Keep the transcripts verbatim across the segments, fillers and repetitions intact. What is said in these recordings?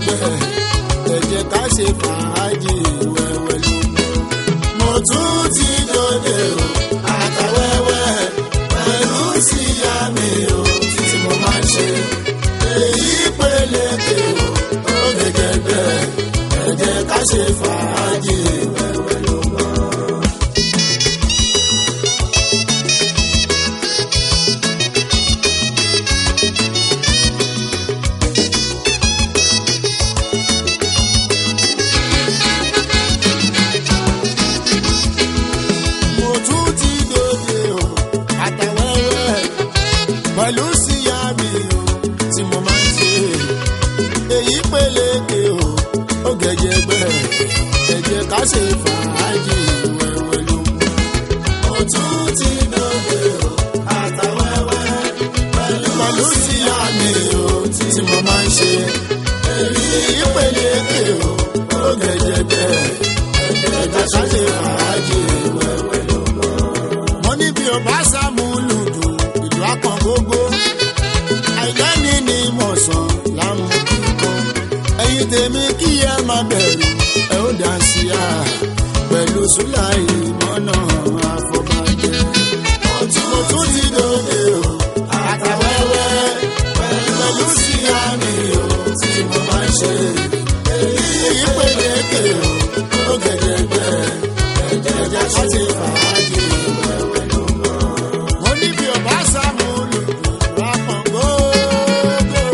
gẹ̀dẹ̀gbẹ̀ ẹ jẹ́ ká ṣe fàájì wẹ́wẹ́ ló mọ́. Mo tún ti dòde o àtàwẹ́wẹ́ pẹ̀lú síyá mi o tí mo máa ń ṣe. Èyí peléke o ó gẹ̀dẹ̀gbẹ̀ ẹ jẹ́ ká ṣe fàájì wẹ́wẹ́ ló mọ́. Pẹ̀lú síyá mi o tí mo máa ń ṣe. Èyí peléke o ó gẹ̀dẹ̀gbẹ̀ ẹ jẹ́ ká ṣe fàájì wẹ́wẹ́ ló mọ́. Mo tún ti dòde o àtàwẹ́wẹ́ pẹ̀lú síyá mi o tí mo máa ń ṣe. Èyí peléke o ó gẹ̀dẹ̀gbẹ̀ ẹ jẹ́ ká ṣe fàájì wẹ́wẹ́ ló mọ́. Mo ní bí o bá sàmúlù dùn ìlú àpọ̀n gbogbo àìlẹ́ni ni mo sàn láwọn kíkọ́. Ẹ̀yin tèmi kí ẹ má bẹ̀rù ẹ ó dá sí a pẹ̀lú Súláì mọ́nà àfọ̀bàjẹ́. Mo tún ti dòde o àtàwẹ́wẹ́ pẹ̀lú síyá mi o tí mo máa ń ṣe. Èyí peléke o ó gẹ̀dẹ̀gbẹ̀ ẹ jẹ́ ká ṣe fàájì wẹ́wẹ́ ló mọ́. Mo ní bí o bá sàmúlò lápọ̀n gbogbo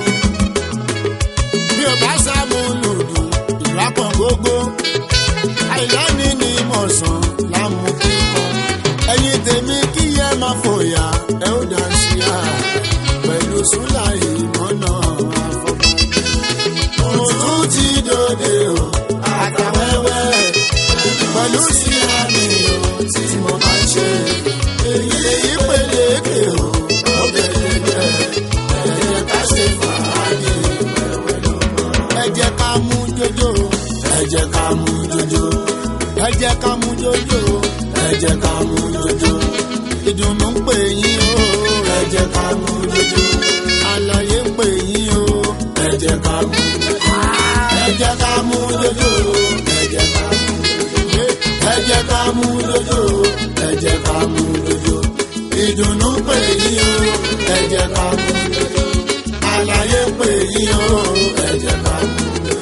bí o bá sàmúlò lápọ̀n gbogbo àìlẹ́ni ni mo sàn lámú kíkọ́. Ẹ̀yin tèmi kí ẹ má fòyà ẹ ó dá sí a pẹ̀lú Súláì mọ́nà àfọ̀bàjẹ́. Mo tún ti dòde o àtàwẹ́wẹ́ pẹ̀lú síyá mi o tí mo máa ń ṣe. Èyí peléke o ó gẹ̀dẹ̀gbẹ̀ ẹ jẹ́ ká ṣe fàájì wẹ́wẹ́ ló mọ́. Ẹ jẹ́ ká mú jójó ẹ jẹ́ ká mú jójó ẹ jẹ́ ká mú jójó ẹ jẹ́ ká mú jójó. Ìdùnnú ń pè yín o ẹ jẹ́ ká mú jójó. Àlàyé ń pè yín o ẹ jẹ́ ká mú jójó. Ẹ jẹ́ ká mú jójó ẹ jẹ́ ká mú jójó. Ẹ jẹ́ ká mú jójó ẹ jẹ́ ká mú jójó. Ìdùnnú ń pè yín o ẹ jẹ́ ká mú jójó. Àlàyé ń pè yín o ẹ jẹ́ ká mú jójó.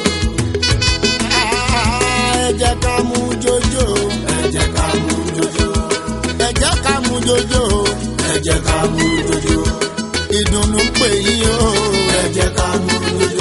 Ẹ jẹ́ ká mú jójó ẹ jẹ́ ká mú jójó. Ẹ jẹ́ ká mú jójó ẹ jẹ́ ká mú jójó. Ìdùnnú ń pè yín o ẹ jẹ́ ká mú jójó.